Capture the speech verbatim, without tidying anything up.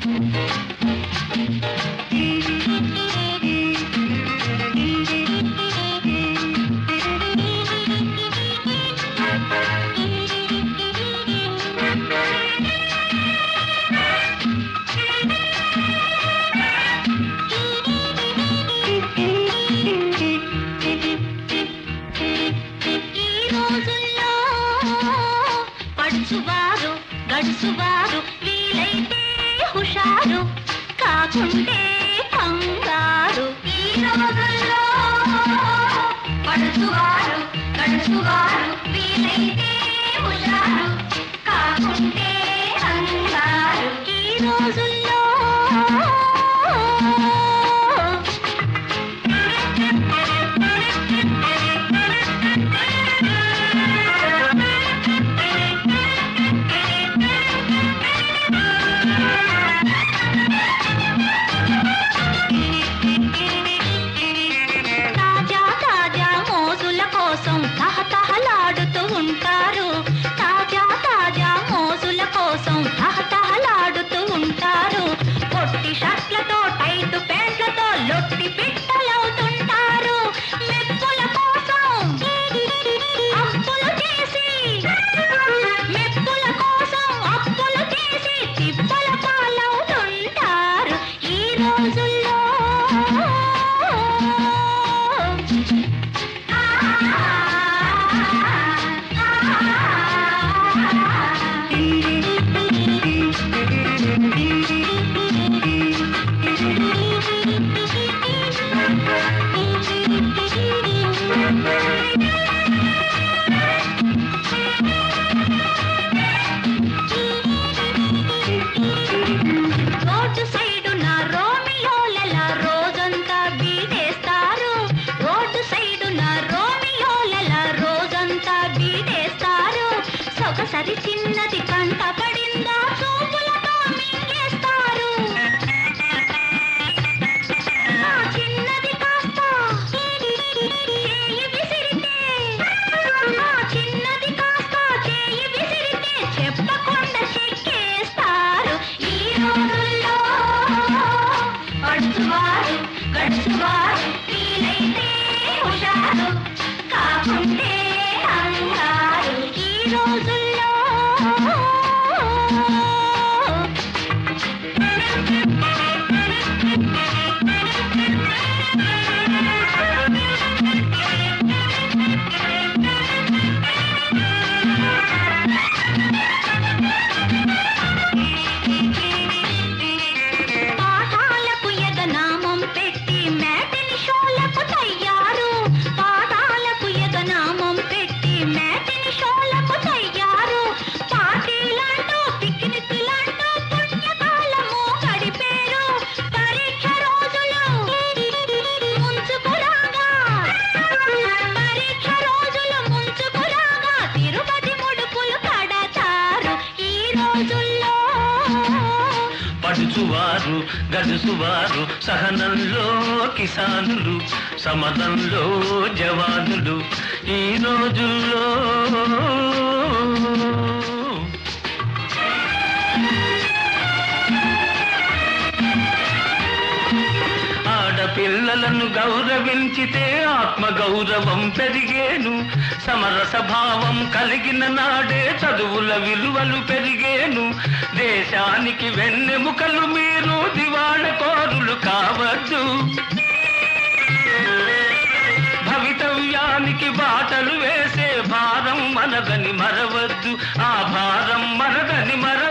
గడుసువారు గడుసువారు వీలైతే హుషారు కాకుంటే కంగారు. ఈ రోజుల్లో గడుసువారు గడుసువారు వీలైతే హుషారు కాకుంటే కంగారు. ఈ రోజుల్లో తహతహలాడుతూ ఉంటారు, తాజా తాజా మోజుల కోసం తహతహలాడుతూ ఉంటారు. పొట్టి షర్ట్లతో టైట్ ప్యాంట్లతో లొట్టి పిట్టలవుతుంటారు. మెప్పుల కోసం అప్పులు చేసి మెప్పుల కోసం అప్పులు చేసి తిప్పల పాలవుతుంటారు. ఈ రోజుల్లో రోడ్డు సైడు నా రోమియోల రోజంతా బీటేస్తారు. రోడ్డు సైడు నా రోమియోల రోజంతా బీటేస్తారు. సొగసరి చిన్నది కంట పడిందా చూపులతో మింగేస్తారు. ఆ చిన్నది కాస్త చేయి విసిరితే ఆ చిన్నది కాస్త చేయి విసిరితే చెప్పకుండా చెక్కేస్తారు. ఈ రోజుల్లో గడుసువారు గడుసువారు వీలైతే హుషారు కాకుంటే కంగారు. ఈ రోజుల్లో పాఠాలకు ఎగనామం పెట్టి మ్యాటిని షోలకు తయ్యారు. పాఠాలకు ఎగనామం పెట్టి మ్యాటిని షోలకు తయ్యారు. పార్టీలంటూ పిక్నిక్లంటూ పుణ్యకాలము గడిపేరు. పరీక్ష రోజులు ముంచుకురాగా పరీక్ష రోజులు ముంచుకురాగా తిరుపతి ముడుపులు కడతారు. ఈ రోజుల్లో పడుచువారు గడుసువారు సహనంలో కిసానులు సమదంలో జవానులు. ఈ రోజుల్లో ఆడపిల్లలను గౌరవించితే ఆత్మగౌరవం పెరిగేను. సమరస భావం కలిగిన నాడే చదువుల విలువలు పెరిగేను. దేశానికి వెన్నెముకలు మీరు దివాళ కోరులు కావద్దు. భవితవ్యానికి బాటలు వేసే భారం మనదని మరవద్దు. ఆ భారం మనదని మర